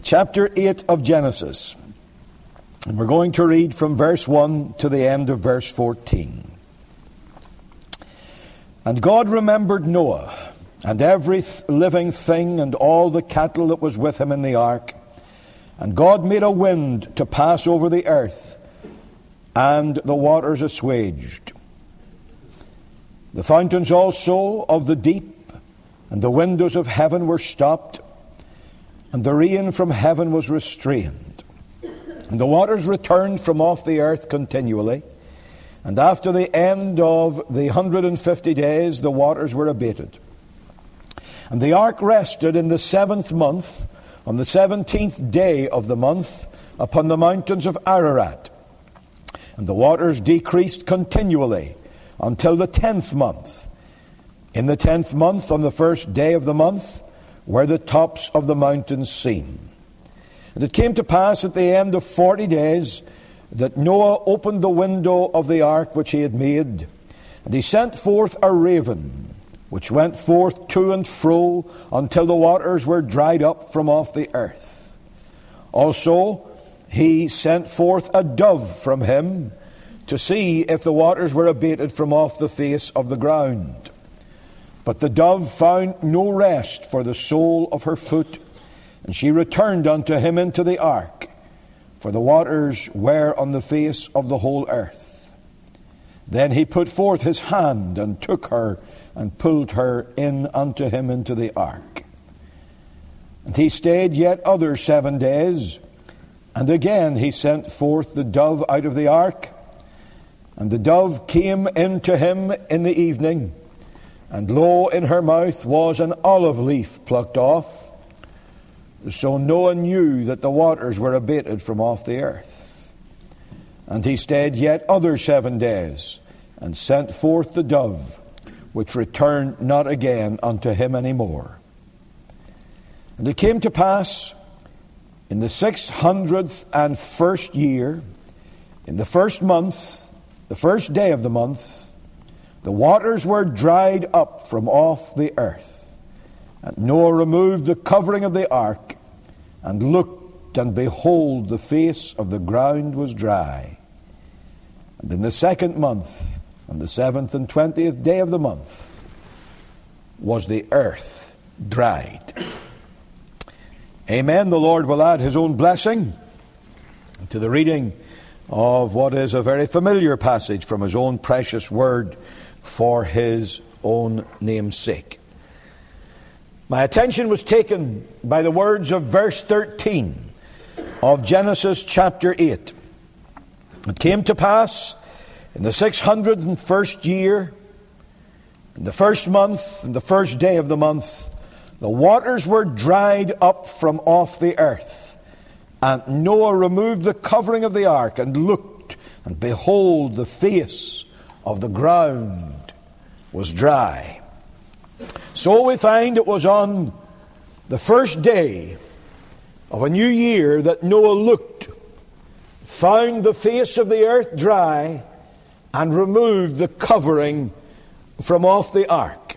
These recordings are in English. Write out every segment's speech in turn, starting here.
chapter 8 of Genesis. And we're going to read from verse 1 to the end of verse 14. And God remembered Noah, and every living thing, and all the cattle that was with him in the ark. And God made a wind to pass over the earth, and the waters assuaged. The fountains also of the deep and the windows of heaven were stopped, and the rain from heaven was restrained. And the waters returned from off the earth continually. And after the end of the 150 days, the waters were abated. And the ark rested in the 7th month, on the 17th day of the month, upon the mountains of Ararat. And the waters decreased continually until the 10th month. In the 10th month, on the 1st day of the month, were the tops of the mountains seen. And it came to pass at the end of 40 days that Noah opened the window of the ark which he had made, and he sent forth a raven, which went forth to and fro until the waters were dried up from off the earth. Also he sent forth a dove from him to see if the waters were abated from off the face of the ground. But the dove found no rest for the sole of her foot, and she returned unto him into the ark, for the waters were on the face of the whole earth. Then he put forth his hand, and took her, and pulled her in unto him into the ark. And he stayed yet other 7 days, and again he sent forth the dove out of the ark. And the dove came into him in the evening, and lo, in her mouth was an olive leaf plucked off. So Noah knew that the waters were abated from off the earth. And he stayed yet other 7 days, and sent forth the dove, which returned not again unto him any more. And it came to pass in the 601st year, in the 1st month, the 1st day of the month, the waters were dried up from off the earth. And Noah removed the covering of the ark, and looked, and behold, the face of the ground was dry. And in the 2nd month, on the 7th and 20th day of the month, was the earth dried. Amen. The Lord will add his own blessing to the reading of what is a very familiar passage from his own precious word for his own name's sake. My attention was taken by the words of verse 13 of Genesis chapter 8. It came to pass in the 601st year, in the 1st month, in the 1st day of the month, the waters were dried up from off the earth. And Noah removed the covering of the ark, and looked, and behold, the face of the ground was dry. So we find it was on the 1st day of a new year that Noah looked, found the face of the earth dry, and removed the covering from off the ark.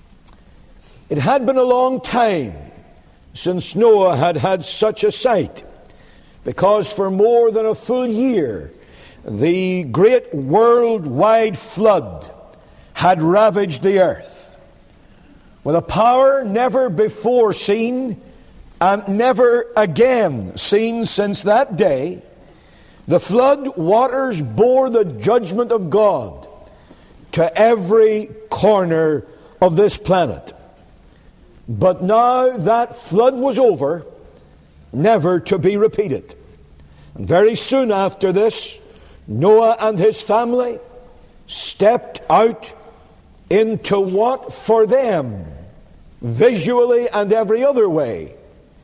It had been a long time since Noah had had such a sight, because for more than a full year the great worldwide flood had ravaged the earth with a power never before seen and never again seen since that day. The flood waters bore the judgment of God to every corner of this planet. But now that flood was over, never to be repeated. And very soon after this, Noah and his family stepped out into what for them, visually and every other way,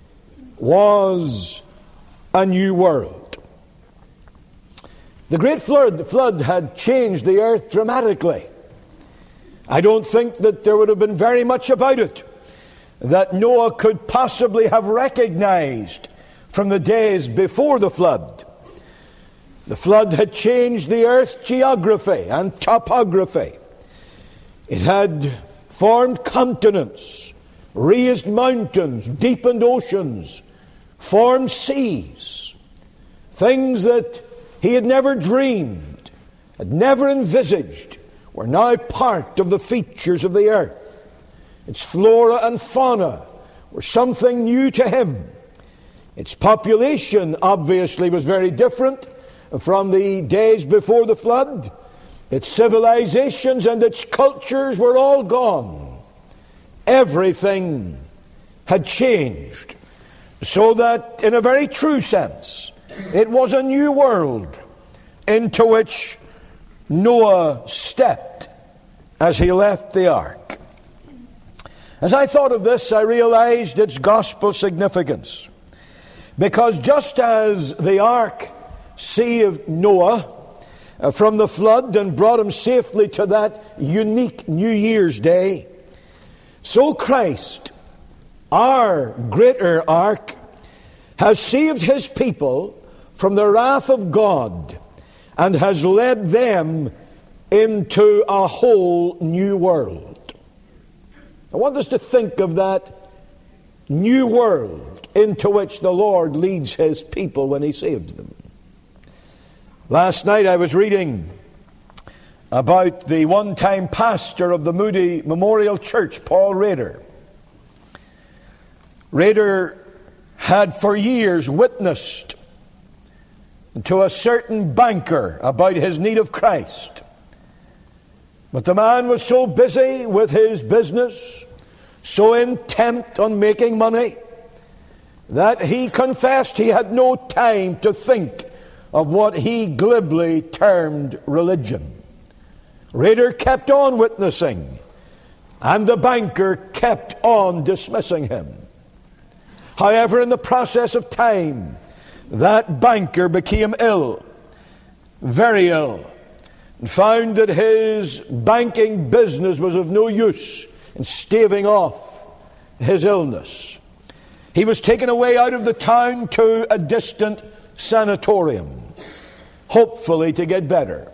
was a new world. The great flood had changed the earth dramatically. I don't think that there would have been very much about it that Noah could possibly have recognized from the days before the flood. The flood had changed the earth's geography and topography. It had formed continents, raised mountains, deepened oceans, formed seas, things that he had never dreamed, had never envisaged, were now part of the features of the earth. Its flora and fauna were something new to him. Its population obviously was very different from the days before the flood. Its civilizations and its cultures were all gone. Everything had changed, so that in a very true sense it was a new world into which Noah stepped as he left the ark. As I thought of this, I realized its gospel significance, because just as the ark saved Noah from the flood and brought him safely to that unique New Year's Day, so Christ, our greater ark, has saved his people from the wrath of God and has led them into a whole new world. I want us to think of that new world into which the Lord leads his people when he saves them. Last night I was reading about the one-time pastor of the Moody Memorial Church, Paul Rader. Rader had for years witnessed to a certain banker about his need of Christ. But the man was so busy with his business, so intent on making money, that he confessed he had no time to think of what he glibly termed religion. Rader kept on witnessing, and the banker kept on dismissing him. However, in the process of time, that banker became ill, very ill, and found that his banking business was of no use in staving off his illness. He was taken away out of the town to a distant sanatorium, hopefully to get better.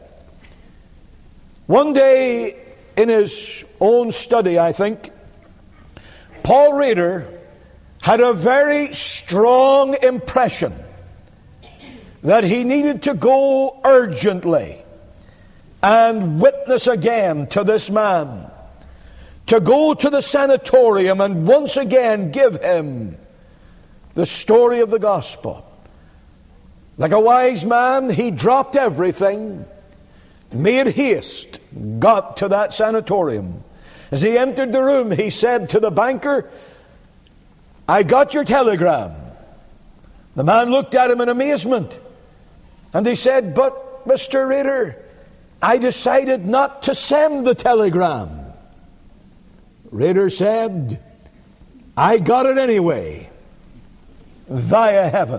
One day, in his own study, I think, Paul Rader had a very strong impression that he needed to go urgently and witness again to this man, to go to the sanatorium and once again give him the story of the gospel. Like a wise man, he dropped everything, made haste, got to that sanatorium. As he entered the room, he said to the banker, "I got your telegram." The man looked at him in amazement, and he said, "But, Mr. Rader, I decided not to send the telegram." Rader said, "I got it anyway, via heaven."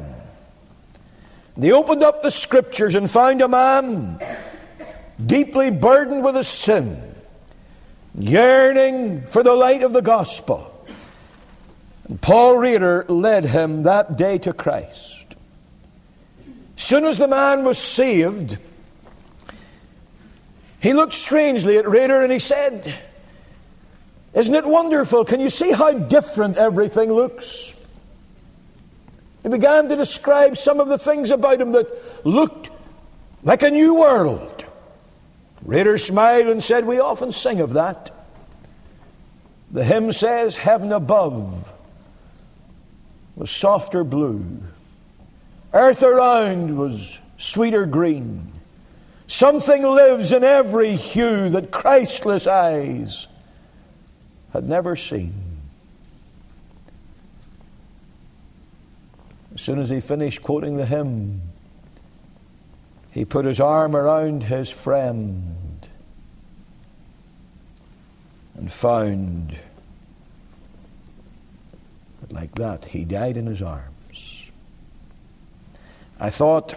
And he opened up the scriptures and found a man deeply burdened with his sin, yearning for the light of the gospel. And Paul Rader led him that day to Christ. As soon as the man was saved, he looked strangely at Rader and he said, "Isn't it wonderful? Can you see how different everything looks?" He began to describe some of the things about him that looked like a new world. Rader smiled and said, "We often sing of that. The hymn says, 'Heaven above was softer blue. Earth around was sweeter green. Something lives in every hue that Christless eyes had never seen.'" As soon as he finished quoting the hymn, he put his arm around his friend and found that like that he died in his arms. I thought,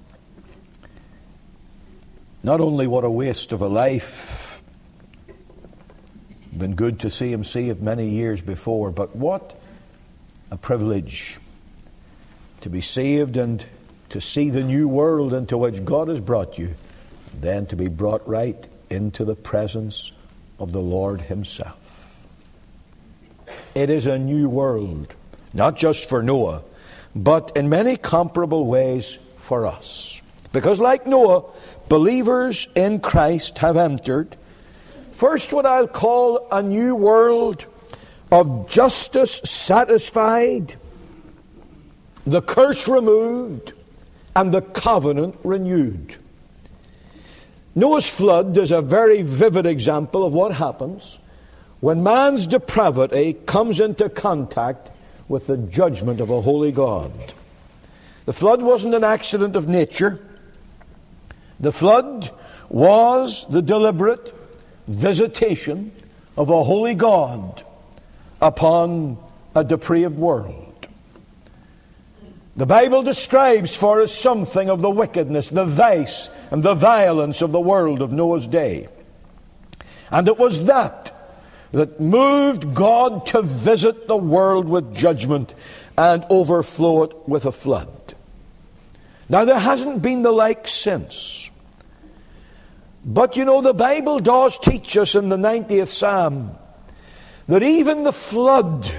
not only what a waste of a life, been good to see him saved many years before, but what a privilege to be saved and to see the new world into which God has brought you, and then to be brought right into the presence of the Lord himself. It is a new world, not just for Noah, but in many comparable ways for us. Because like Noah, believers in Christ have entered first what I'll call a new world of justice satisfied, the curse removed, and the covenant renewed. Noah's flood is a very vivid example of what happens when man's depravity comes into contact with the judgment of a holy God. The flood wasn't an accident of nature. The flood was the deliberate visitation of a holy God upon a depraved world. The Bible describes for us something of the wickedness, the vice, and the violence of the world of Noah's day. And it was that moved God to visit the world with judgment and overflow it with a flood. Now, there hasn't been the like since. But you know, the Bible does teach us in the 90th Psalm that even the flood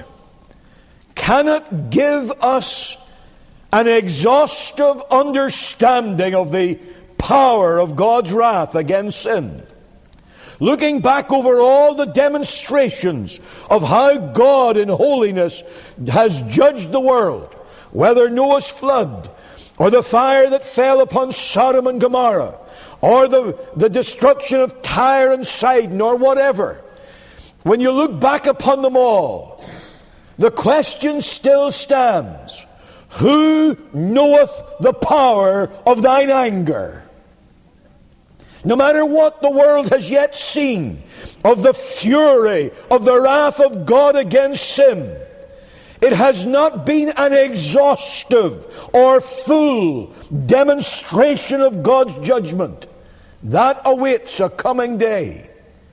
cannot give us an exhaustive understanding of the power of God's wrath against sin. Looking back over all the demonstrations of how God in holiness has judged the world, whether Noah's flood, or the fire that fell upon Sodom and Gomorrah, or the destruction of Tyre and Sidon, or whatever, when you look back upon them all, the question still stands: who knoweth the power of thine anger? No matter what the world has yet seen of the fury of the wrath of God against sin, it has not been an exhaustive or full demonstration of God's judgment. That awaits a coming day.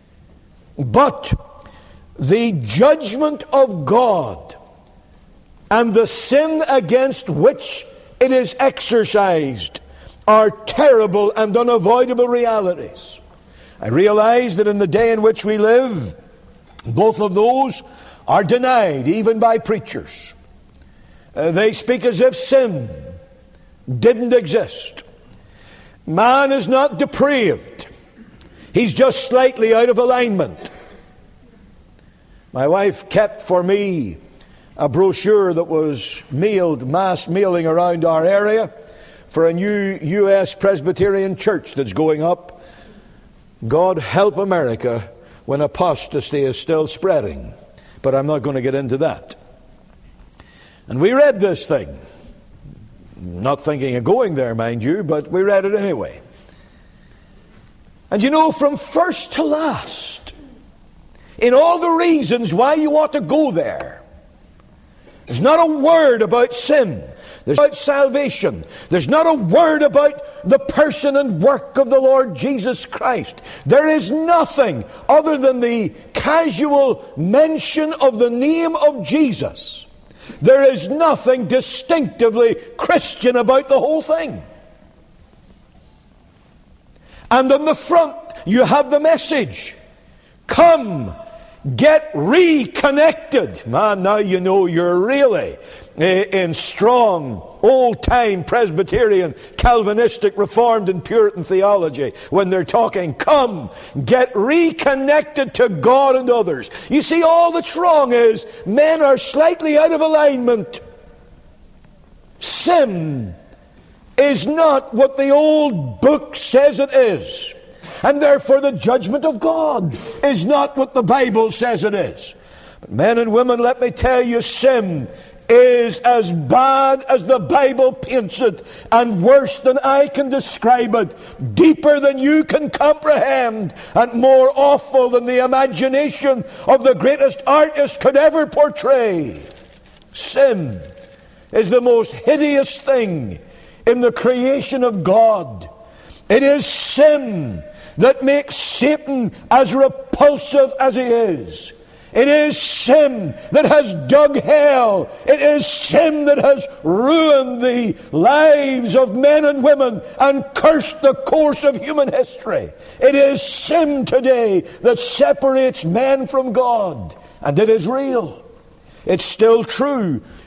But the judgment of God and the sin against which it is exercised are terrible and unavoidable realities. I realize that in the day in which we live, both of those are denied, even by preachers. They speak as if sin didn't exist. Man is not depraved. He's just slightly out of alignment. My wife kept for me a brochure that was mass mailing around our area for a new U.S. Presbyterian church that's going up. God help America when apostasy is still spreading. But I'm not going to get into that. And we read this thing. Not thinking of going there, mind you, but we read it anyway. And you know, from first to last, in all the reasons why you ought to go there, there's not a word about sin. There's about salvation. There's not a word about the person and work of the Lord Jesus Christ. There is nothing other than the casual mention of the name of Jesus. There is nothing distinctively Christian about the whole thing. And on the front you have the message: come, get reconnected. Man, now you know you're really in strong, old-time Presbyterian, Calvinistic, Reformed and Puritan theology when they're talking, come, get reconnected to God and others. You see, all that's wrong is men are slightly out of alignment. Sin is not what the old book says it is. And therefore the judgment of God is not what the Bible says it is. But men and women, let me tell you, sin is as bad as the Bible paints it, and worse than I can describe it, deeper than you can comprehend, and more awful than the imagination of the greatest artist could ever portray. Sin is the most hideous thing in the creation of God. It is sin that makes Satan as repulsive as he is. It is sin that has dug hell. It is sin that has ruined the lives of men and women and cursed the course of human history. It is sin today that separates men from God. And it is real. It's still true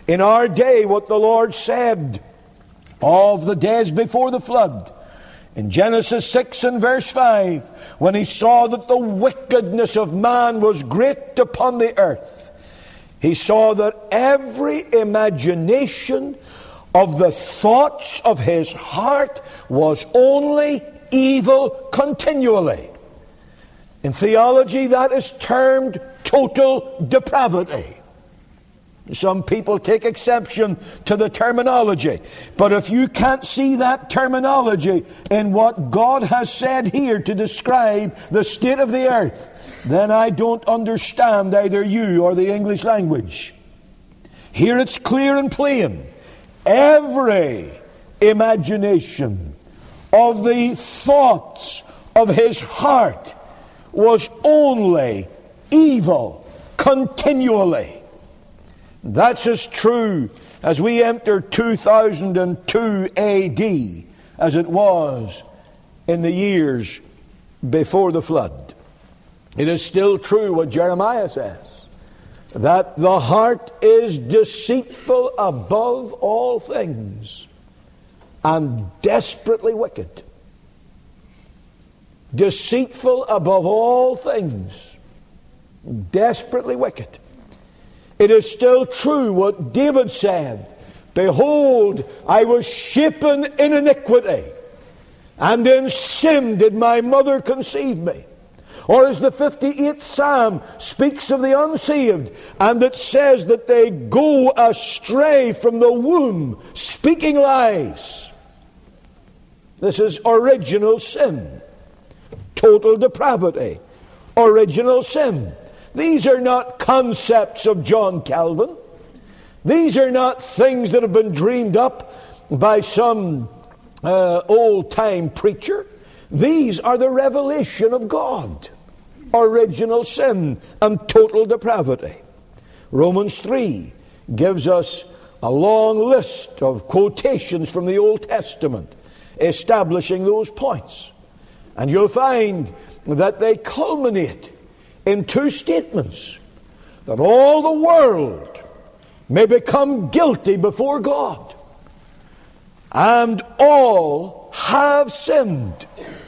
in our day what the Lord said of the days before the flood. In Genesis 6 and verse 5, when He saw that the wickedness of man was great upon the earth, He saw that every imagination of the thoughts of his heart was only evil continually. In theology, that is termed total depravity. Some people take exception to the terminology. But if you can't see that terminology in what God has said here to describe the state of the earth, then I don't understand either you or the English language. Here it's clear and plain. Every imagination of the thoughts of his heart was only evil continually. That's as true as we enter 2002 AD as it was in the years before the flood. It is still true what Jeremiah says, that the heart is deceitful above all things and desperately wicked. Deceitful above all things, desperately wicked. It is still true what David said, behold, I was shapen in iniquity, and in sin did my mother conceive me. Or as the 58th Psalm speaks of the unsaved, and it says that they go astray from the womb, speaking lies. This is original sin. Total depravity. Original sin. These are not concepts of John Calvin. These are not things that have been dreamed up by some old-time preacher. These are the revelation of God. Original sin and total depravity. Romans 3 gives us a long list of quotations from the Old Testament establishing those points. And you'll find that they culminate in two statements: that all the world may become guilty before God, and all have sinned,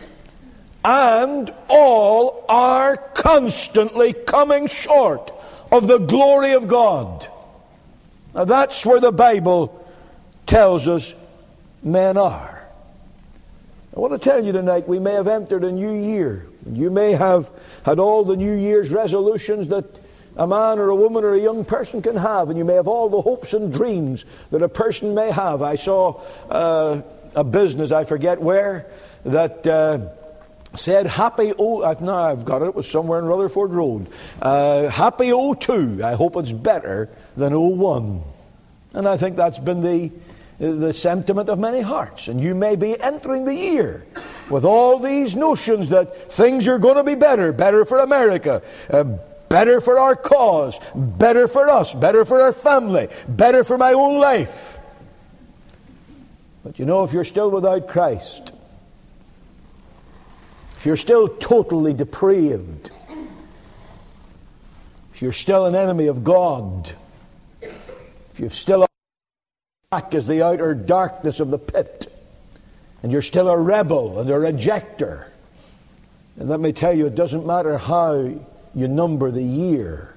and all are constantly coming short of the glory of God. Now that's where the Bible tells us men are. I want to tell you tonight, we may have entered a new year. You may have had all the New Year's resolutions that a man or a woman or a young person can have, and you may have all the hopes and dreams that a person may have. I saw a business, I forget where, that said happy I've got it. It was somewhere in Rutherford Road. Happy 02. I hope it's better than 01. And I think that's been the sentiment of many hearts. And you may be entering the year with all these notions that things are going to be better. Better for America. Better for our cause. Better for us. Better for our family. Better for my own life. But you know, if you're still without Christ, if you're still totally depraved, if you're still an enemy of God, if you've still back as the outer darkness of the pit, and you're still a rebel and a rejecter, and let me tell you, it doesn't matter how you number the year,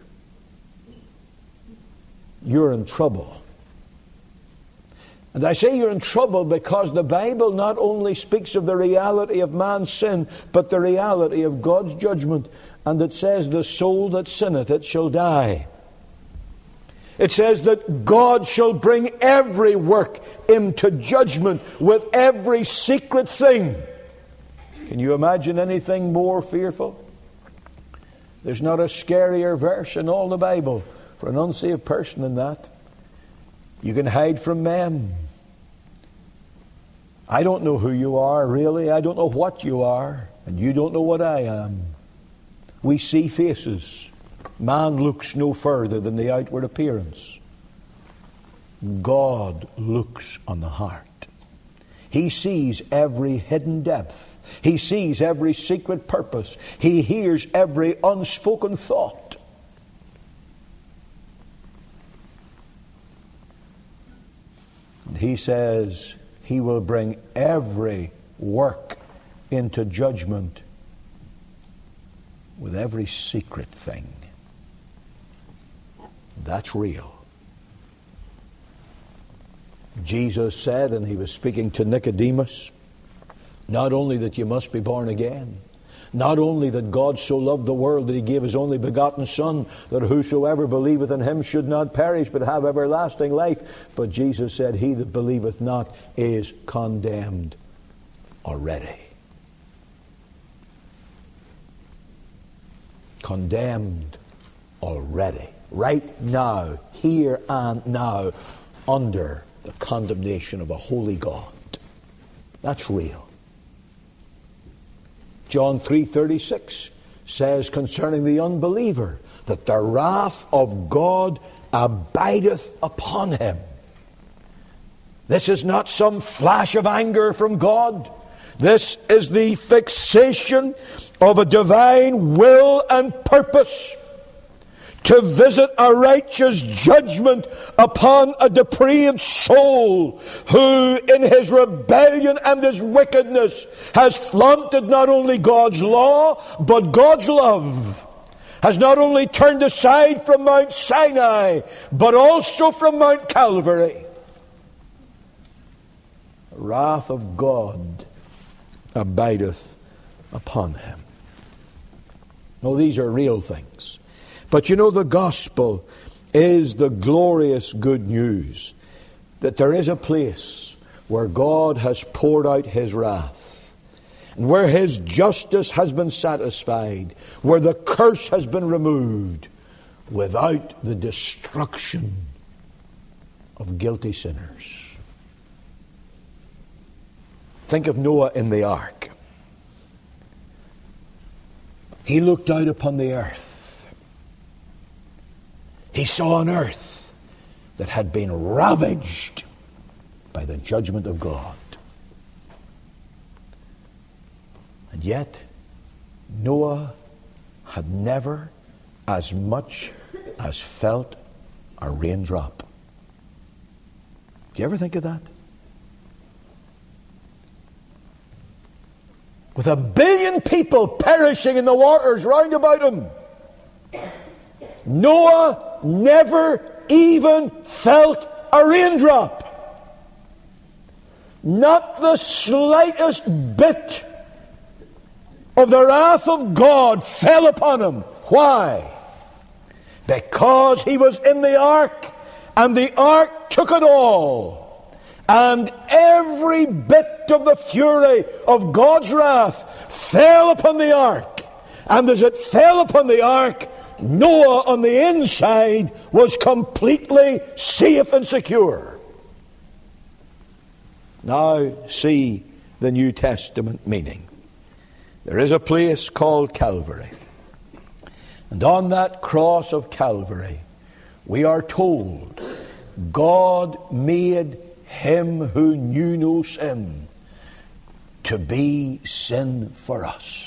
you're in trouble. And I say you're in trouble because the Bible not only speaks of the reality of man's sin, but the reality of God's judgment. And it says, the soul that sinneth, it shall die. It says that God shall bring every work into judgment with every secret thing. Can you imagine anything more fearful? There's not a scarier verse in all the Bible for an unsaved person than that. You can hide from men. I don't know who you are, really. I don't know what you are. And you don't know what I am. We see faces. Man looks no further than the outward appearance. God looks on the heart. He sees every hidden depth. He sees every secret purpose. He hears every unspoken thought. he says he will bring every work into judgment with every secret thing. That's real. Jesus said, and he was speaking to Nicodemus, not only that you must be born again, not only that God so loved the world that he gave his only begotten Son, that whosoever believeth in him should not perish but have everlasting life, but Jesus said, he that believeth not is condemned already. Condemned already. Right now, here and now, under the condemnation of a holy God. That's real. John 3:36 says concerning the unbeliever that the wrath of God abideth upon him. This is not some flash of anger from God. This is the fixation of a divine will and purpose to visit a righteous judgment upon a depraved soul who in his rebellion and his wickedness has flaunted not only God's law but God's love, has not only turned aside from Mount Sinai but also from Mount Calvary. The wrath of God abideth upon him. Oh, these are real things. But you know, the gospel is the glorious good news that there is a place where God has poured out his wrath, and where his justice has been satisfied, where the curse has been removed, without the destruction of guilty sinners. Think of Noah in the ark. He looked out upon the earth. He saw an earth that had been ravaged by the judgment of God. And yet, Noah had never as much as felt a raindrop. Do you ever think of that? With 1 billion people perishing in the waters round about him, Noah never even felt a raindrop. Not the slightest bit of the wrath of God fell upon him. Why? Because he was in the ark, and the ark took it all. And every bit of the fury of God's wrath fell upon the ark. And as it fell upon the ark, Noah on the inside was completely safe and secure. Now see the New Testament meaning. There is a place called Calvary. And on that cross of Calvary, we are told, God made him who knew no sin to be sin for us.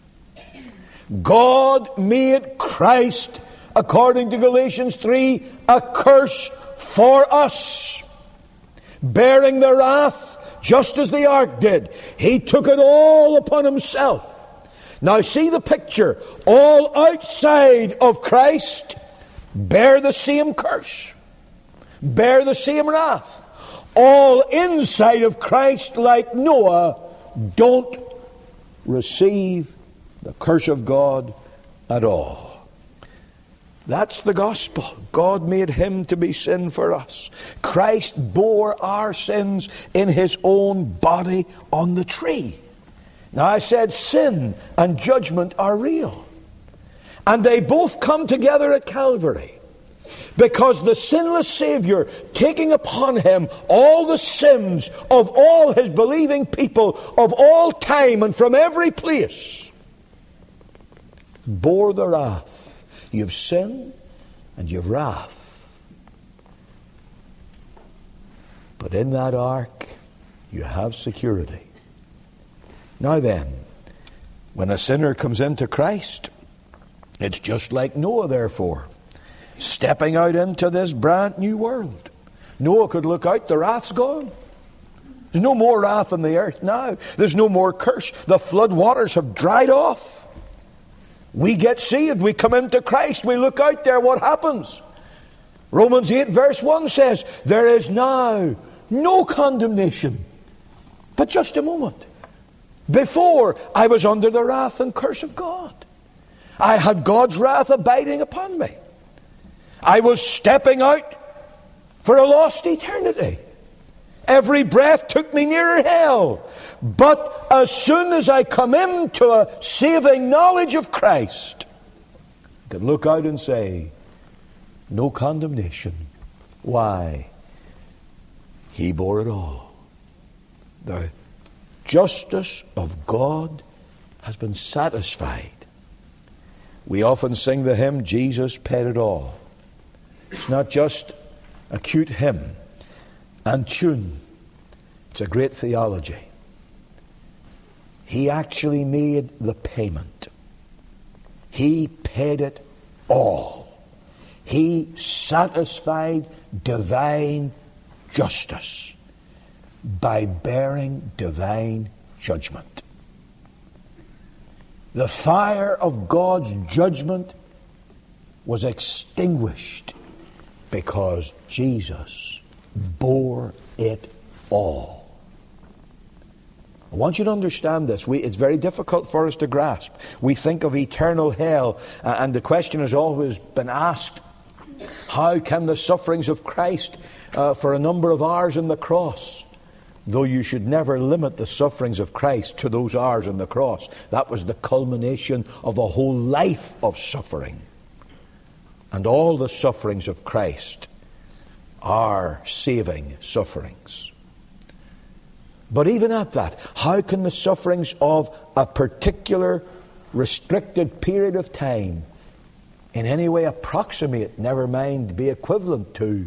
God made Christ, according to Galatians 3, a curse for us, bearing the wrath just as the ark did. He took it all upon himself. Now see the picture. All outside of Christ bear the same curse, bear the same wrath. All inside of Christ, like Noah, don't receive the curse of God at all. That's the gospel. God made him to be sin for us. Christ bore our sins in his own body on the tree. Now I said sin and judgment are real. And they both come together at Calvary. Because the sinless Savior, taking upon him all the sins of all his believing people of all time and from every place, bore the wrath. You've sin and you've wrath. But in that ark, you have security. Now then, when a sinner comes into Christ, it's just like Noah, therefore, stepping out into this brand new world. Noah could look out, the wrath's gone. There's no more wrath on the earth now. There's no more curse. The flood waters have dried off. We get saved. We come into Christ. We look out there. What happens? Romans 8 verse 1 says, there is now no condemnation. But just a moment. Before, I was under the wrath and curse of God. I had God's wrath abiding upon me. I was stepping out for a lost eternity. Every breath took me nearer hell. But as soon as I come into a saving knowledge of Christ, I could look out and say, no condemnation. Why? He bore it all. The justice of God has been satisfied. We often sing the hymn, Jesus paid it all. It's not just a cute hymn and tune. It's a great theology. He actually made the payment. He paid it all. He satisfied divine justice by bearing divine judgment. The fire of God's judgment was extinguished because Jesus bore it all. I want you to understand this. It's very difficult for us to grasp. We think of eternal hell, and the question has always been asked, how can the sufferings of Christ for a number of hours on the cross, though you should never limit the sufferings of Christ to those hours on the cross. That was the culmination of a whole life of suffering. And all the sufferings of Christ are saving sufferings. But even at that, how can the sufferings of a particular restricted period of time in any way approximate, never mind be equivalent to,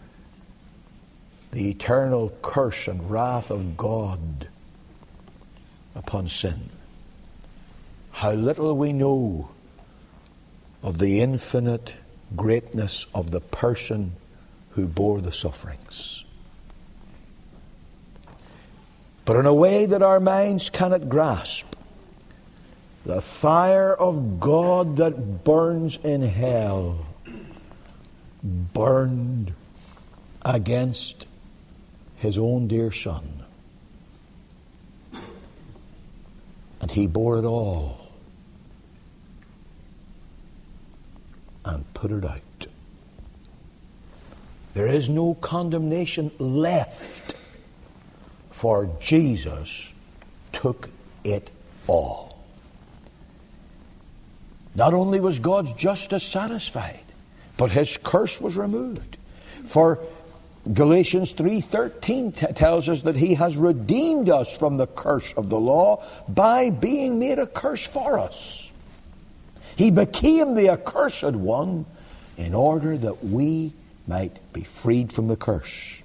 the eternal curse and wrath of God upon sin? How little we know of the infinite greatness of the person who bore the sufferings. But in a way that our minds cannot grasp, the fire of God that burns in hell burned against His own dear Son. And He bore it all and put it out. There is no condemnation left, for Jesus took it all. Not only was God's justice satisfied, but His curse was removed. For Galatians 3:13 tells us that He has redeemed us from the curse of the law by being made a curse for us. He became the accursed one in order that we might be freed from the curse.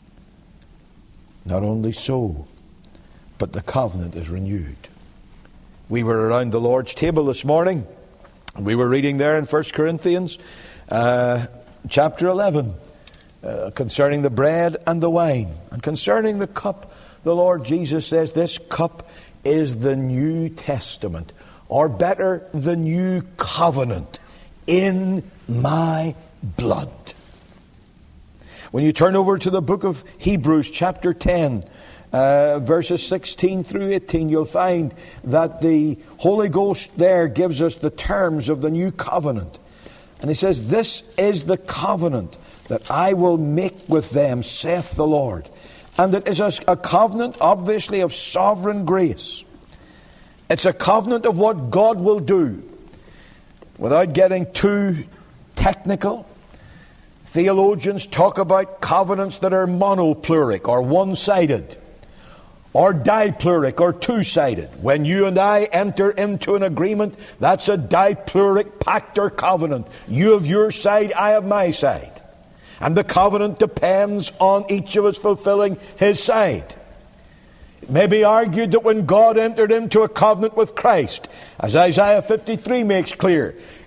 Not only so, but the covenant is renewed. We were around the Lord's table this morning. We were reading there in 1 Corinthians chapter 11 concerning the bread and the wine. And concerning the cup, the Lord Jesus says, this cup is the New Testament, or better, the New Covenant in my blood. When you turn over to the book of Hebrews chapter 10, verses 16 through 18, you'll find that the Holy Ghost there gives us the terms of the new covenant. And He says, this is the covenant that I will make with them, saith the Lord. And it is a covenant, obviously, of sovereign grace. It's a covenant of what God will do. Without getting too technical, theologians talk about covenants that are monopluric or one-sided, or dipluric or two-sided. When you and I enter into an agreement, that's a dipluric pact or covenant. You have your side, I have my side. And the covenant depends on each of us fulfilling his side. It may be argued that when God entered into a covenant with Christ, as Isaiah 53 makes clear,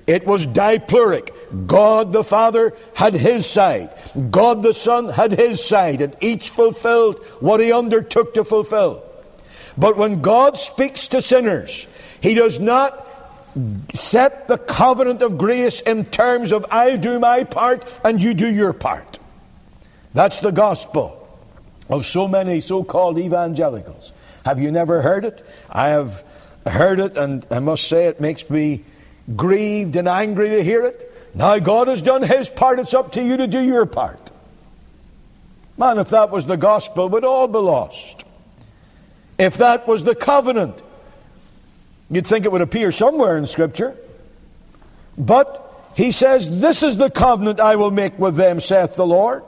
It was dipluric. God the Father had his side. God the Son had his side. And each fulfilled what he undertook to fulfill. But when God speaks to sinners, he does not set the covenant of grace in terms of I'll do my part and you do your part. That's the gospel of so many so-called evangelicals. Have you never heard it? I have heard it, and I must say it makes me grieved and angry to hear it. Now God has done his part, it's up to you to do your part. Man, if that was the gospel, we'd all be lost. If that was the covenant, you'd think it would appear somewhere in Scripture. But he says, this is the covenant I will make with them, saith the Lord.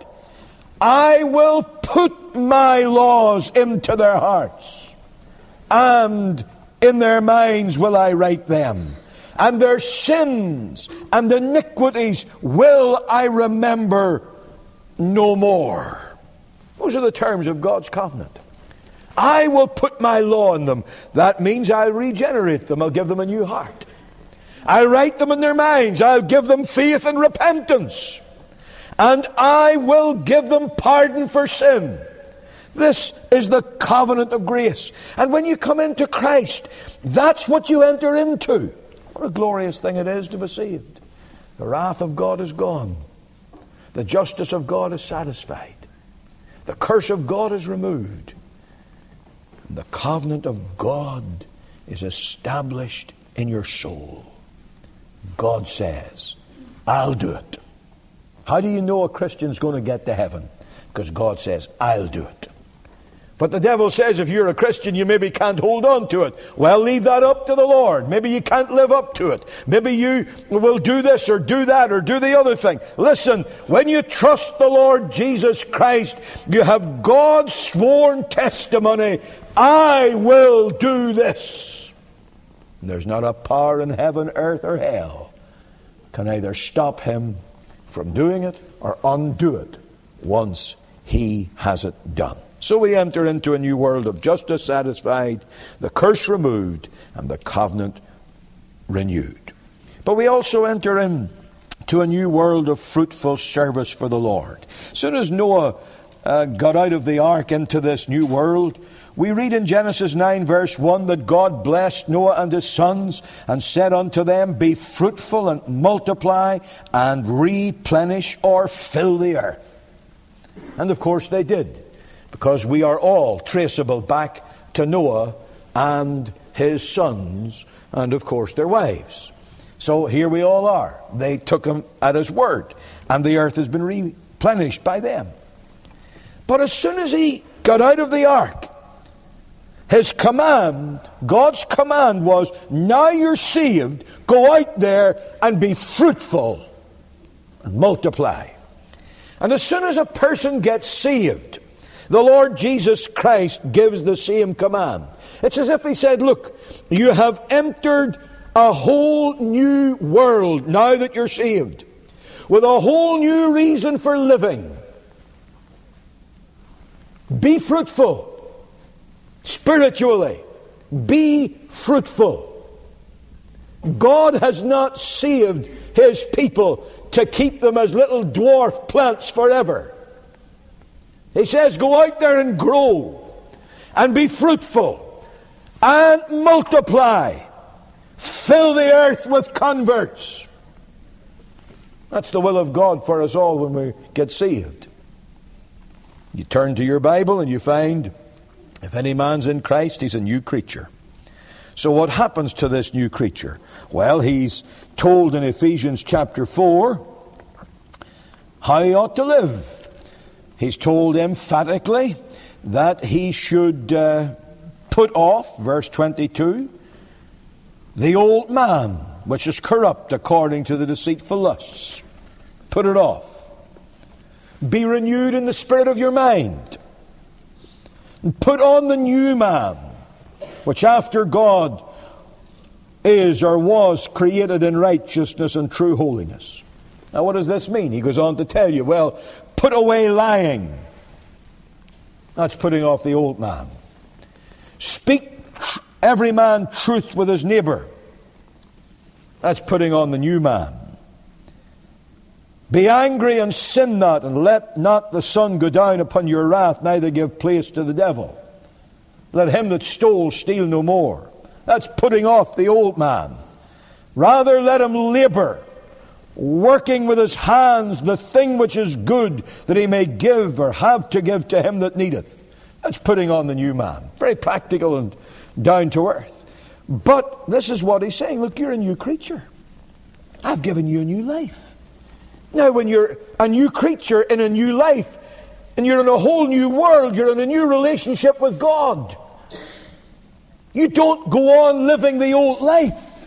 I will put my laws into their hearts, and in their minds will I write them. And their sins and iniquities will I remember no more. Those are the terms of God's covenant. I will put my law in them. That means I'll regenerate them. I'll give them a new heart. I'll write them in their minds. I'll give them faith and repentance. And I will give them pardon for sin. This is the covenant of grace. And when you come into Christ, that's what you enter into. What a glorious thing it is to be saved. The wrath of God is gone. The justice of God is satisfied. The curse of God is removed. And the covenant of God is established in your soul. God says, I'll do it. How do you know a Christian's going to get to heaven? Because God says, I'll do it. But the devil says if you're a Christian, you maybe can't hold on to it. Well, leave that up to the Lord. Maybe you can't live up to it. Maybe you will do this or do that or do the other thing. Listen, when you trust the Lord Jesus Christ, you have God's sworn testimony, I will do this. And there's not a power in heaven, earth, or hell can either stop him from doing it or undo it once he has it done. So we enter into a new world of justice satisfied, the curse removed, and the covenant renewed. But we also enter into a new world of fruitful service for the Lord. As soon as Noah got out of the ark into this new world, we read in Genesis 9 verse 1 that God blessed Noah and his sons and said unto them, be fruitful and multiply and replenish or fill the earth. And of course they did. Because we are all traceable back to Noah and his sons and, of course, their wives. So here we all are. They took him at his word, and the earth has been replenished by them. But as soon as he got out of the ark, his command, God's command was, now you're saved, go out there and be fruitful and multiply. And as soon as a person gets saved, the Lord Jesus Christ gives the same command. It's as if he said, look, you have entered a whole new world now that you're saved, with a whole new reason for living. Be fruitful spiritually. Be fruitful. God has not saved his people to keep them as little dwarf plants forever. He says, go out there and grow and be fruitful and multiply. Fill the earth with converts. That's the will of God for us all when we get saved. You turn to your Bible and you find, if any man's in Christ, he's a new creature. So what happens to this new creature? Well, he's told in Ephesians chapter 4 how he ought to live. He's told emphatically that he should put off, verse 22, the old man, which is corrupt according to the deceitful lusts. Put it off. Be renewed in the spirit of your mind. And put on the new man, which after God is or was created in righteousness and true holiness. Now what does this mean? He goes on to tell you, well, put away lying. That's putting off the old man. Speak every man truth with his neighbor. That's putting on the new man. Be angry and sin not, and let not the sun go down upon your wrath, neither give place to the devil. Let him that stole steal no more. That's putting off the old man. Rather let him labor, working with his hands the thing which is good, that he may give or have to give to him that needeth. That's putting on the new man. Very practical and down to earth. But this is what he's saying. Look, you're a new creature. I've given you a new life. Now, when you're a new creature in a new life, and you're in a whole new world, you're in a new relationship with God, you don't go on living the old life.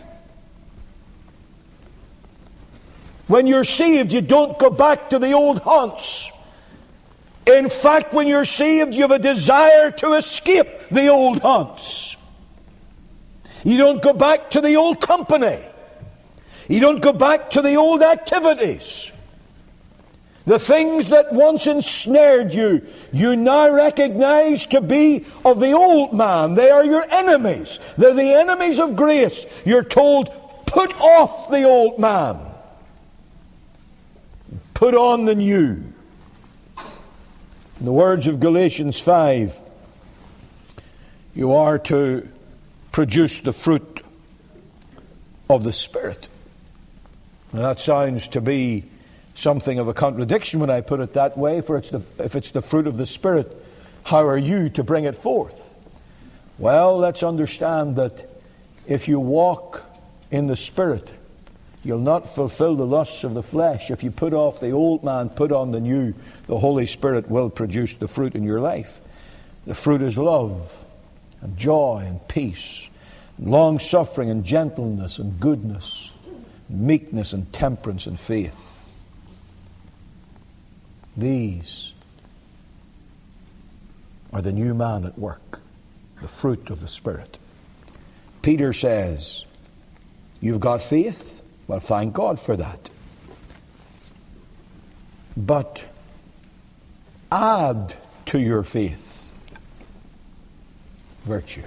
When you're saved, you don't go back to the old haunts. In fact, when you're saved, you have a desire to escape the old haunts. You don't go back to the old company. You don't go back to the old activities. The things that once ensnared you, you now recognize to be of the old man. They are your enemies. They're the enemies of grace. You're told, put off the old man. Put on the new. In the words of Galatians 5, you are to produce the fruit of the Spirit. Now that sounds to be something of a contradiction when I put it that way, for if it's the fruit of the Spirit, how are you to bring it forth? Well, let's understand that if you walk in the Spirit, you'll not fulfill the lusts of the flesh. If you put off the old man, put on the new, the Holy Spirit will produce the fruit in your life. The fruit is love and joy and peace, and long-suffering and gentleness and goodness, meekness and temperance and faith. These are the new man at work, the fruit of the Spirit. Peter says, you've got faith? Well, thank God for that. But add to your faith virtue.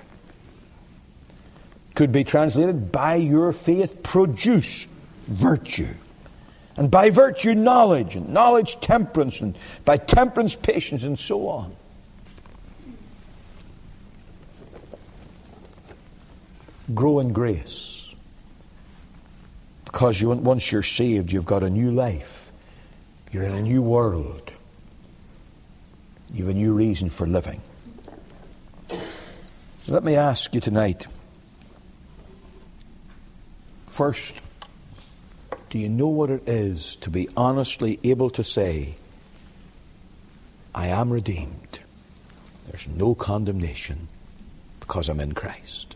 Could be translated, by your faith produce virtue. And by virtue, knowledge, and knowledge, temperance, and by temperance, patience, and so on. Grow in grace. Because once you're saved, you've got a new life. You're in a new world. You have a new reason for living. Let me ask you tonight. First, do you know what it is to be honestly able to say, I am redeemed. There's no condemnation because I'm in Christ.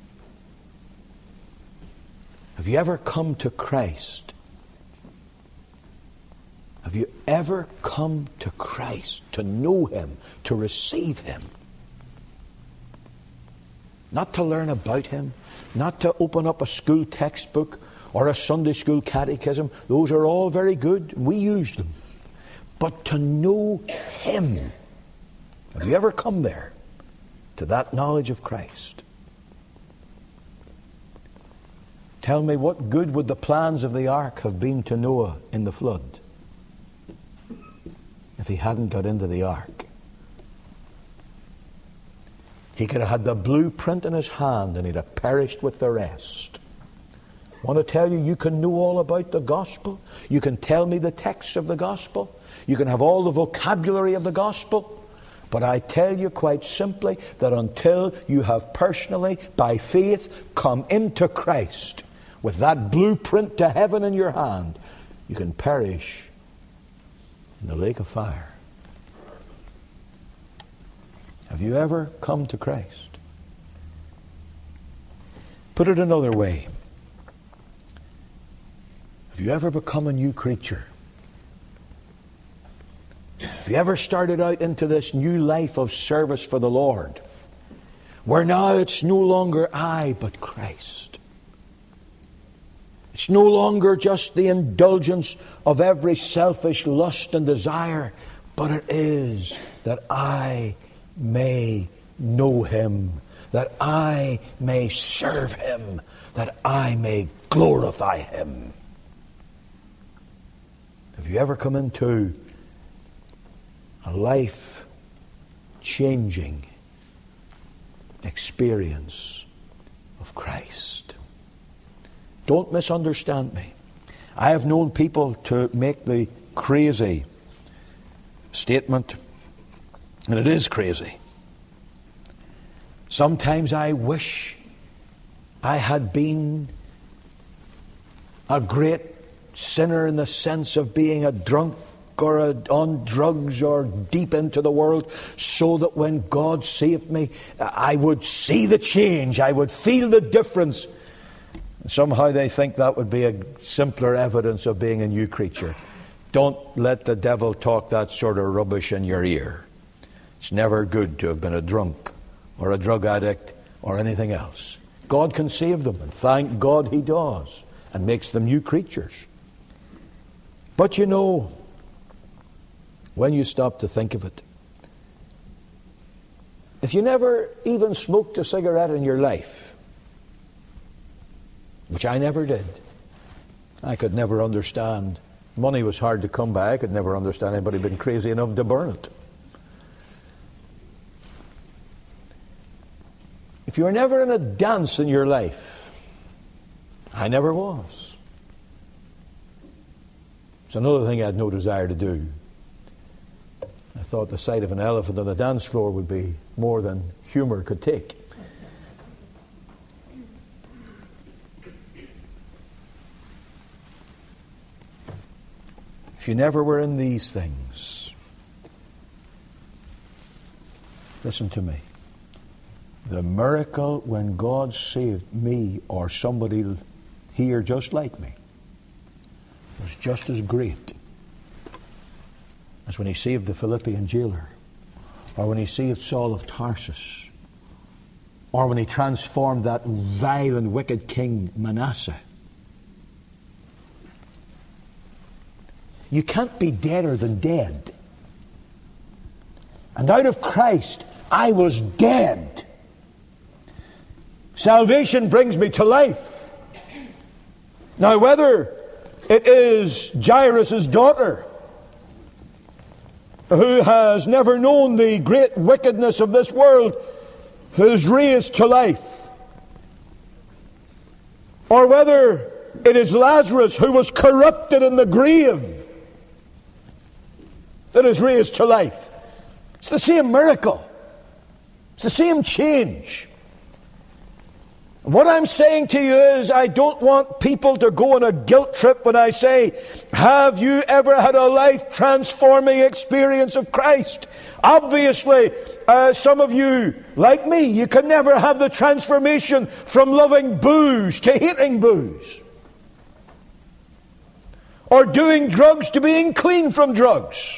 Have you ever come to Christ? Have you ever come to Christ to know Him, to receive Him? Not to learn about Him, not to open up a school textbook or a Sunday school catechism. Those are all very good. We use them. But to know Him. Have you ever come there to that knowledge of Christ? Tell me, what good would the plans of the ark have been to Noah in the flood if he hadn't got into the ark? He could have had the blueprint in his hand and he'd have perished with the rest. I want to tell you, you can know all about the gospel. You can tell me the texts of the gospel. You can have all the vocabulary of the gospel. But I tell you quite simply that until you have personally, by faith, come into Christ with that blueprint to heaven in your hand, you can perish in the lake of fire. Have you ever come to Christ? Put it another way. Have you ever become a new creature? Have you ever started out into this new life of service for the Lord, where now it's no longer I, but Christ? It's no longer just the indulgence of every selfish lust and desire, but it is that I may know him, that I may serve him, that I may glorify him. Have you ever come into a life-changing experience of Christ? Don't misunderstand me. I have known people to make the crazy statement, and it is crazy. Sometimes I wish I had been a great sinner in the sense of being a drunk or on drugs or deep into the world, so that when God saved me, I would see the change, I would feel the difference. Somehow they think that would be a simpler evidence of being a new creature. Don't let the devil talk that sort of rubbish in your ear. It's never good to have been a drunk or a drug addict or anything else. God can save them, and thank God he does, and makes them new creatures. But you know, when you stop to think of it, if you never even smoked a cigarette in your life, which I never did, I could never understand. Money was hard to come by. I could never understand anybody being crazy enough to burn it. If you were never in a dance in your life, I never was. It's another thing I had no desire to do. I thought the sight of an elephant on the dance floor would be more than humor could take. If you never were in these things, listen to me. The miracle when God saved me or somebody here just like me was just as great as when he saved the Philippian jailer, or when he saved Saul of Tarsus, or when he transformed that vile and wicked king Manasseh. You can't be deader than dead. And out of Christ, I was dead. Salvation brings me to life. Now, whether it is Jairus' daughter, who has never known the great wickedness of this world, who is raised to life, or whether it is Lazarus, who was corrupted in the grave, that is raised to life. It's the same miracle. It's the same change. And what I'm saying to you is, I don't want people to go on a guilt trip when I say, have you ever had a life-transforming experience of Christ? Obviously, some of you, like me, you can never have the transformation from loving booze to hating booze, or doing drugs to being clean from drugs.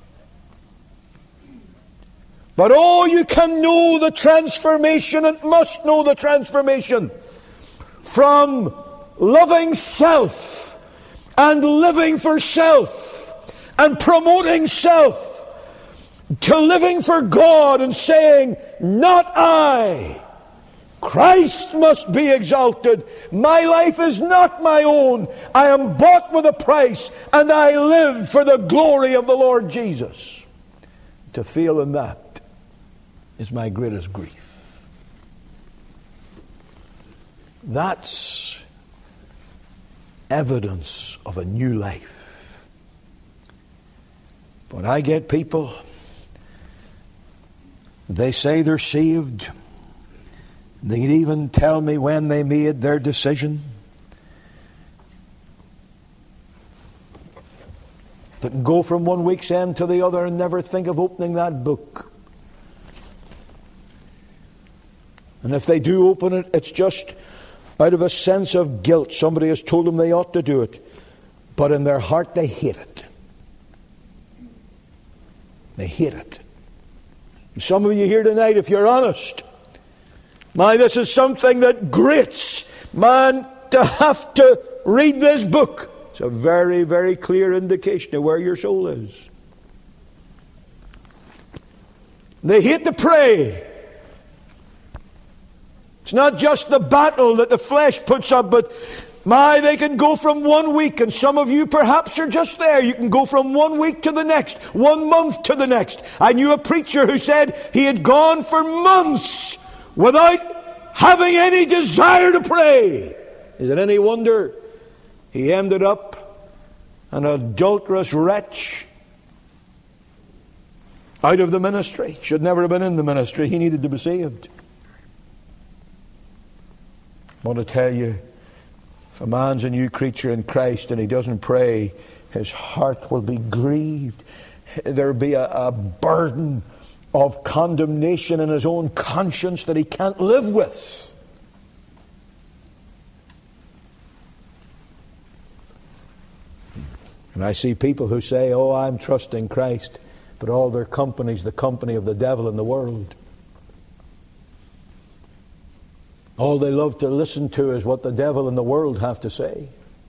But oh, you can know the transformation and must know the transformation from loving self and living for self and promoting self to living for God and saying, not I, Christ must be exalted. My life is not my own. I am bought with a price, and I live for the glory of the Lord Jesus. To feel in that is my greatest grief. That's evidence of a new life. But I get people, they say they're saved. They can even tell me when they made their decision. They can go from one week's end to the other and never think of opening that book. And if they do open it, it's just out of a sense of guilt. Somebody has told them they ought to do it. But in their heart, they hate it. They hate it. And some of you here tonight, if you're honest, this is something that grates. Man, to have to read this book, it's a very, very clear indication of where your soul is. They hate to pray. It's not just the battle that the flesh puts up, but they can go from 1 week, and some of you perhaps are just there. You can go from 1 week to the next, 1 month to the next. I knew a preacher who said he had gone for months without having any desire to pray. Is it any wonder he ended up an adulterous wretch out of the ministry? Should never have been in the ministry. He needed to be saved. I want to tell you, if a man's a new creature in Christ and he doesn't pray, his heart will be grieved. There will be a burden of condemnation in his own conscience that he can't live with. And I see people who say, "Oh, I'm trusting Christ," but all their company's the company of the devil and the world. All they love to listen to is what the devil and the world have to say.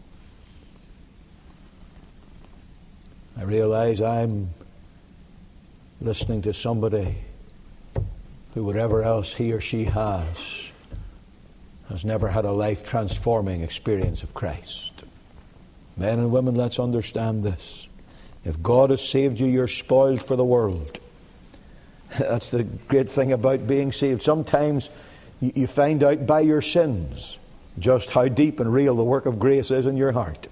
I realize I'm listening to somebody who, whatever else he or she has never had a life-transforming experience of Christ. Men and women, let's understand this. If God has saved you, you're spoiled for the world. That's the great thing about being saved. Sometimes you find out by your sins just how deep and real the work of grace is in your heart.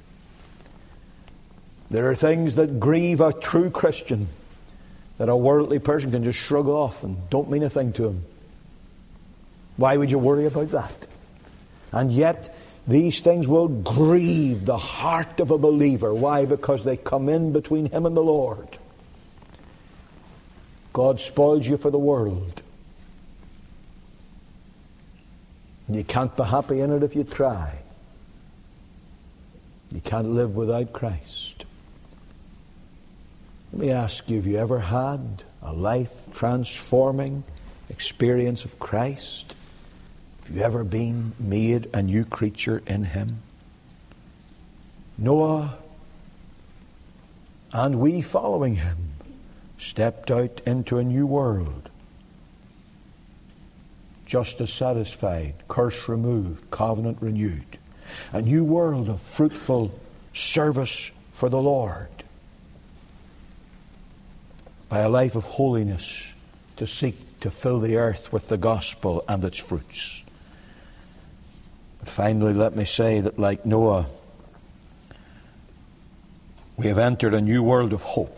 There are things that grieve a true Christian that a worldly person can just shrug off and don't mean a thing to him. Why would you worry about that? And yet these things will grieve the heart of a believer. Why? Because they come in between him and the Lord. God spoils you for the world. You can't be happy in it if you try. You can't live without Christ. Let me ask you, have you ever had a life-transforming experience of Christ? Have you ever been made a new creature in Him? Noah and we following him stepped out into a new world. Justice satisfied, curse removed, covenant renewed. A new world of fruitful service for the Lord. By a life of holiness to seek to fill the earth with the gospel and its fruits. But finally, let me say that like Noah, we have entered a new world of hope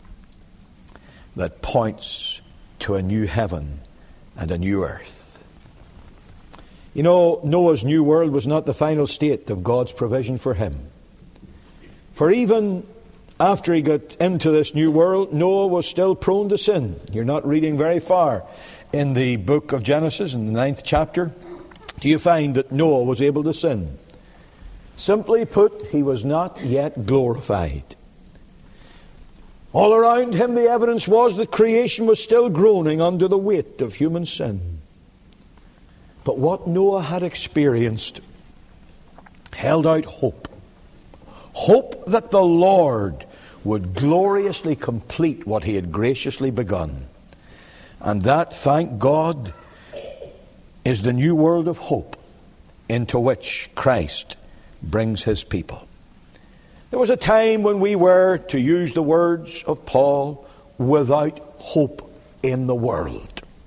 that points to a new heaven and a new earth. You know, Noah's new world was not the final state of God's provision for him. For even after he got into this new world, Noah was still prone to sin. You're not reading very far in the book of Genesis, in the 9th chapter, do you find that Noah was able to sin. Simply put, he was not yet glorified. All around him, the evidence was that creation was still groaning under the weight of human sin. But what Noah had experienced held out hope. Hope that the Lord would gloriously complete what he had graciously begun. And that, thank God, is the new world of hope into which Christ brings his people. There was a time when we were, to use the words of Paul, without hope in the world.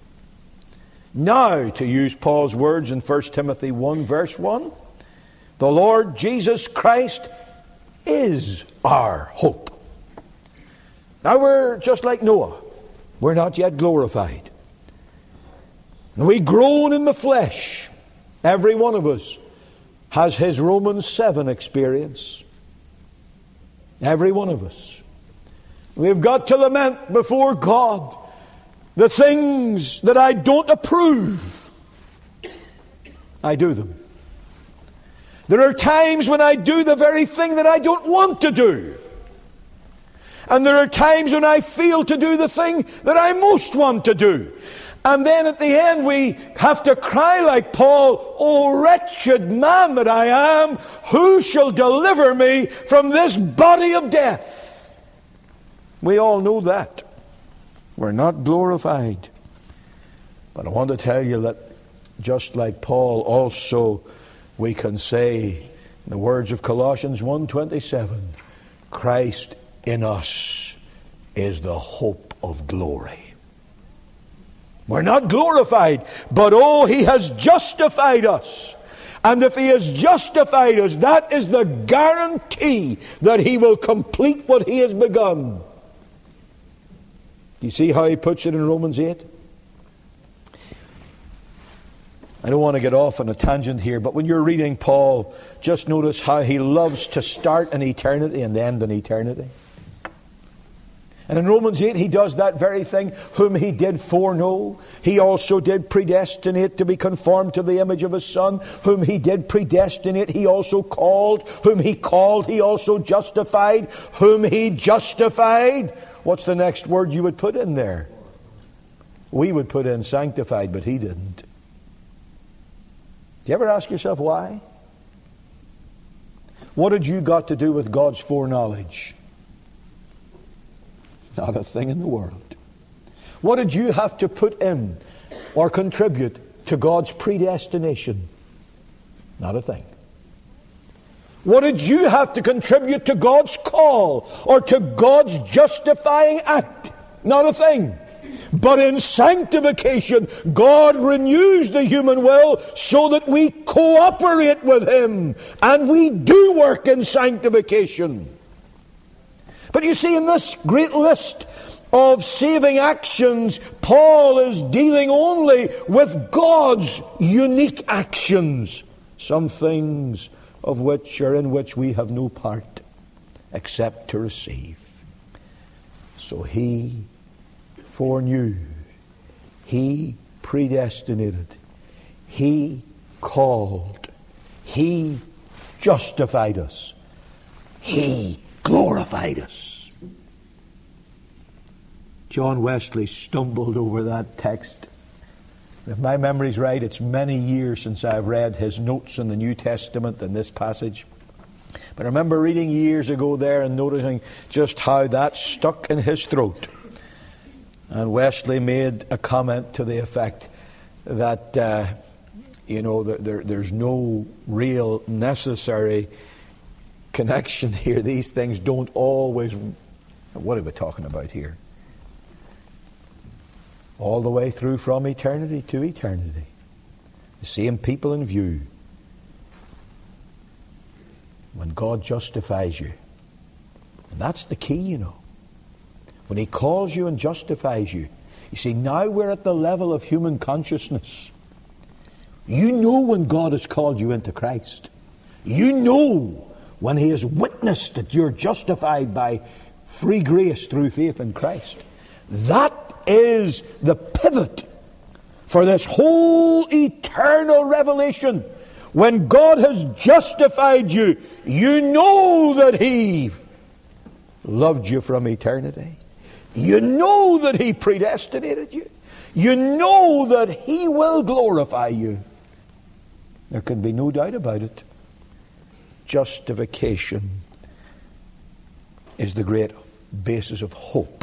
Now, to use Paul's words in 1 Timothy 1 verse 1, the Lord Jesus Christ is our hope. Now we're just like Noah. We're not yet glorified. And we groan in the flesh. Every one of us has his Romans 7 experience. Every one of us. We've got to lament before God the things that I don't approve. I do them. There are times when I do the very thing that I don't want to do. And there are times when I fail to do the thing that I most want to do. And then at the end we have to cry like Paul, "O wretched man that I am, who shall deliver me from this body of death?" We all know that. We're not glorified. But I want to tell you that just like Paul, also we can say, in the words of Colossians 1:27, Christ in us is the hope of glory. We're not glorified, but oh, He has justified us. And if He has justified us, that is the guarantee that He will complete what He has begun. Do you see how he puts it in Romans 8? I don't want to get off on a tangent here, but when you're reading Paul, just notice how he loves to start in eternity and end in eternity. And in Romans 8, he does that very thing. Whom He did foreknow, He also did predestinate to be conformed to the image of His Son. Whom He did predestinate, He also called. Whom He called, He also justified. Whom He justified, what's the next word you would put in there? We would put in sanctified, but He didn't. Do you ever ask yourself why? What had you got to do with God's foreknowledge? Not a thing in the world. What did you have to put in or contribute to God's predestination? Not a thing. What did you have to contribute to God's call or to God's justifying act? Not a thing. But in sanctification, God renews the human will so that we cooperate with Him, and we do work in sanctification. But you see, in this great list of saving actions, Paul is dealing only with God's unique actions, some things of which or in which we have no part except to receive. So He foreknew, He predestinated, He called, He justified us, He glorified us. John Wesley stumbled over that text. If my memory's right, it's many years since I've read his notes in the New Testament in this passage. But I remember reading years ago there and noticing just how that stuck in his throat. And Wesley made a comment to the effect that, there's no real necessary connection here. These things don't always... What are we talking about here? All the way through from eternity to eternity. The same people in view. When God justifies you. And that's the key, you know. When He calls you and justifies you. You see, now we're at the level of human consciousness. You know when God has called you into Christ. You know when He has witnessed that you're justified by free grace through faith in Christ. That is the pivot for this whole eternal revelation. When God has justified you, you know that He loved you from eternity. You know that He predestinated you. You know that He will glorify you. There can be no doubt about it. Justification is the great basis of hope.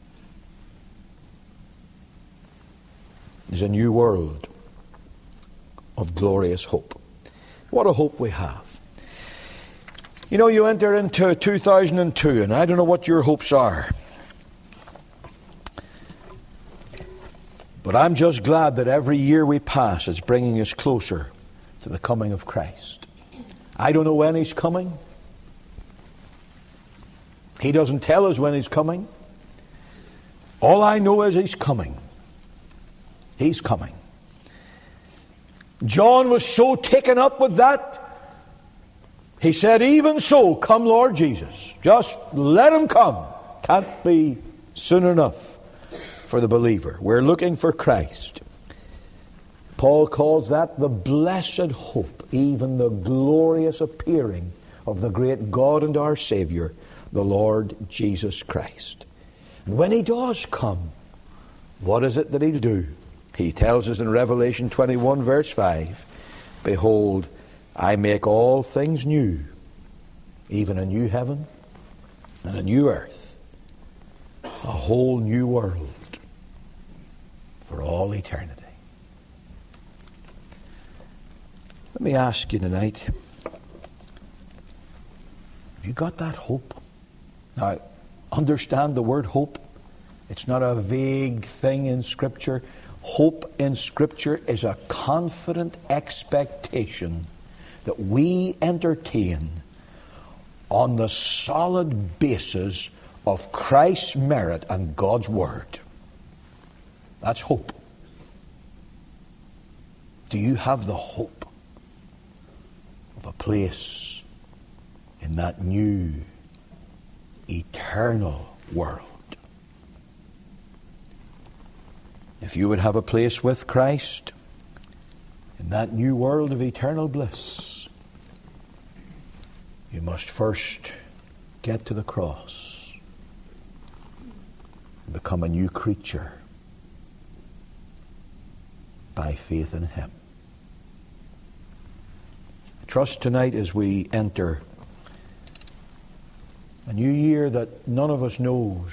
There's a new world of glorious hope. What a hope we have. You know, you enter into 2002, and I don't know what your hopes are. But I'm just glad that every year we pass is bringing us closer to the coming of Christ. I don't know when He's coming. He doesn't tell us when He's coming. All I know is He's coming. He's coming. John was so taken up with that, he said, even so, come Lord Jesus. Just let Him come. Can't be soon enough for the believer. We're looking for Christ. Paul calls that the blessed hope, even the glorious appearing of the great God and our Savior, the Lord Jesus Christ. And when He does come, what is it that He'll do? He tells us in Revelation 21 verse 5, behold, I make all things new, even a new heaven and a new earth, a whole new world for all eternity. me ask you tonight, have you got that hope? Now, understand the word hope. It's not a vague thing in Scripture. Hope in Scripture is a confident expectation that we entertain on the solid basis of Christ's merit and God's Word. That's hope. Do you have the hope of a place in that new, eternal world? If you would have a place with Christ in that new world of eternal bliss, you must first get to the cross and become a new creature by faith in Him. I trust tonight as we enter a new year that none of us knows,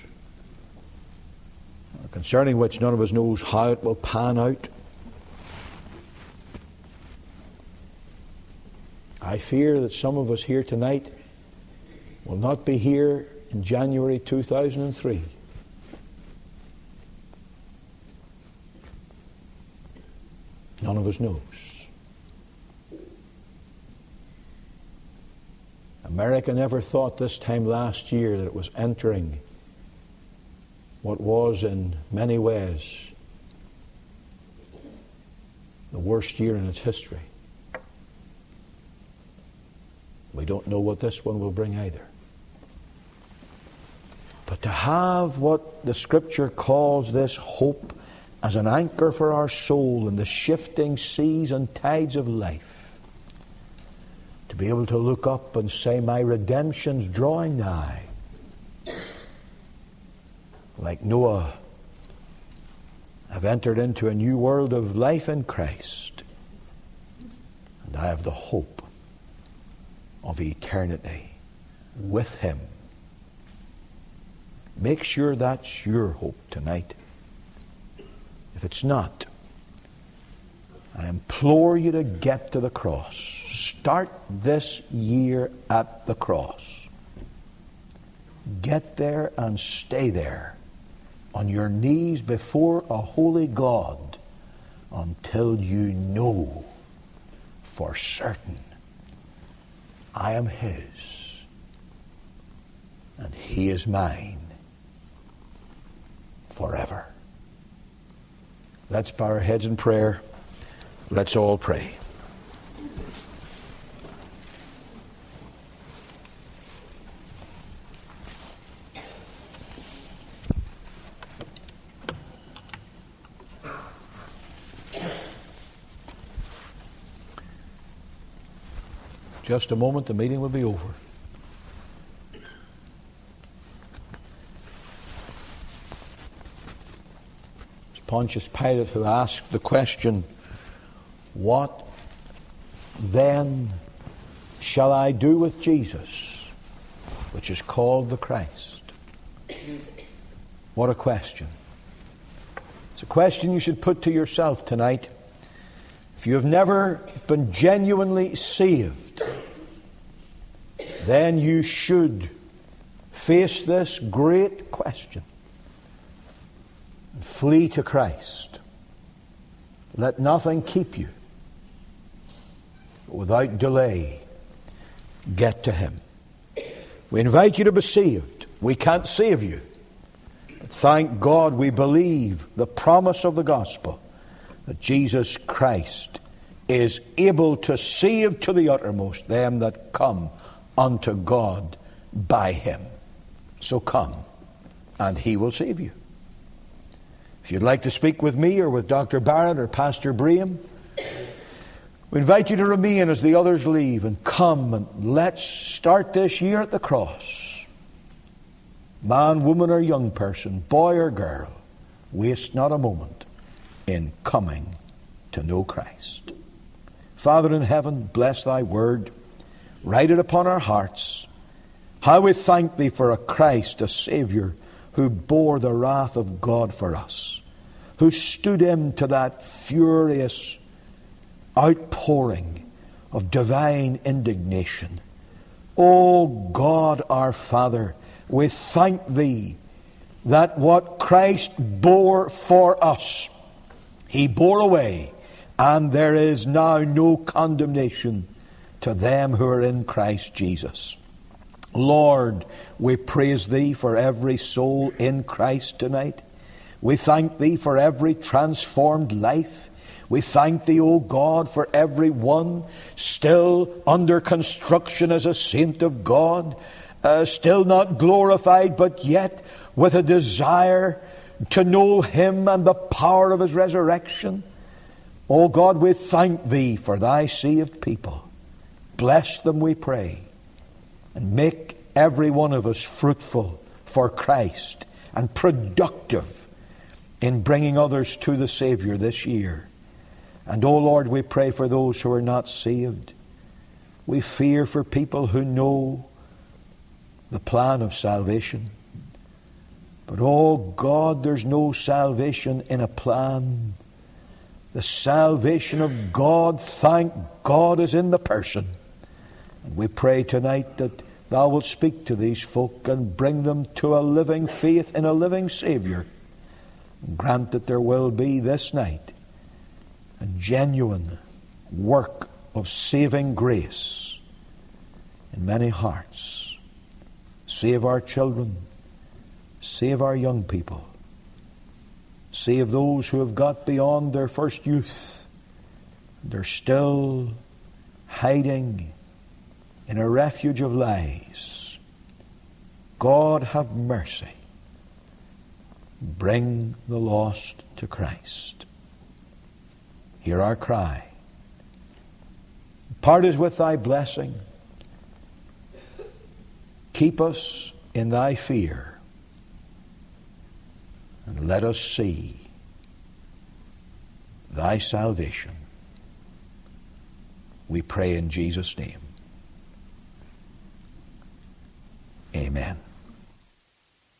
concerning which none of us knows how it will pan out. I fear that some of us here tonight will not be here in January 2003. None of us knows. America never thought this time last year that it was entering what was in many ways the worst year in its history. We don't know what this one will bring either. But to have what the Scripture calls this hope as an anchor for our soul in the shifting seas and tides of life, to be able to look up and say, my redemption's drawing nigh. Like Noah, I've entered into a new world of life in Christ, and I have the hope of eternity with Him. Make sure that's your hope tonight. If it's not, I implore you to get to the cross. Start this year at the cross. Get there and stay there on your knees before a holy God until you know for certain I am His and He is mine forever. Let's bow our heads in prayer. Let's all pray. Just a moment, the meeting will be over. It's Pontius Pilate who asked the question, what then shall I do with Jesus, which is called the Christ? What a question. It's a question you should put to yourself tonight. If you have never been genuinely saved, then you should face this great question and flee to Christ. Let nothing keep you. Without delay, get to Him. We invite you to be saved. We can't save you. But thank God we believe the promise of the gospel that Jesus Christ is able to save to the uttermost them that come unto God by Him. So come, and He will save you. If you'd like to speak with me or with Dr. Barrett or Pastor Braham, we invite you to remain as the others leave and come and let's start this year at the cross. Man, woman, or young person, boy or girl, waste not a moment in coming to know Christ. Father in heaven, bless Thy word. Write it upon our hearts. How we thank Thee for a Christ, a Savior, who bore the wrath of God for us, who stood into that furious outpouring of divine indignation. O God our Father, we thank Thee that what Christ bore for us, He bore away, and there is now no condemnation to them who are in Christ Jesus. Lord, we praise Thee for every soul in Christ tonight. We thank Thee for every transformed life. We thank Thee, O God, for every one still under construction as a saint of God, still not glorified, but yet with a desire to know Him and the power of His resurrection. O God, we thank Thee for Thy saved people. Bless them, we pray, and make every one of us fruitful for Christ and productive in bringing others to the Savior this year. And, O Lord, we pray for those who are not saved. We fear for people who know the plan of salvation. But, oh God, there's no salvation in a plan. The salvation of God, thank God, is in the person. And we pray tonight that Thou wilt speak to these folk and bring them to a living faith in a living Savior. And grant that there will be this night a genuine work of saving grace in many hearts. Save our children. Save our young people. Save those who have got beyond their first youth. They're still hiding in a refuge of lies. God have mercy. Bring the lost to Christ. Hear our cry. Part us with Thy blessing. Keep us in Thy fear. And let us see Thy salvation. We pray in Jesus' name. Amen.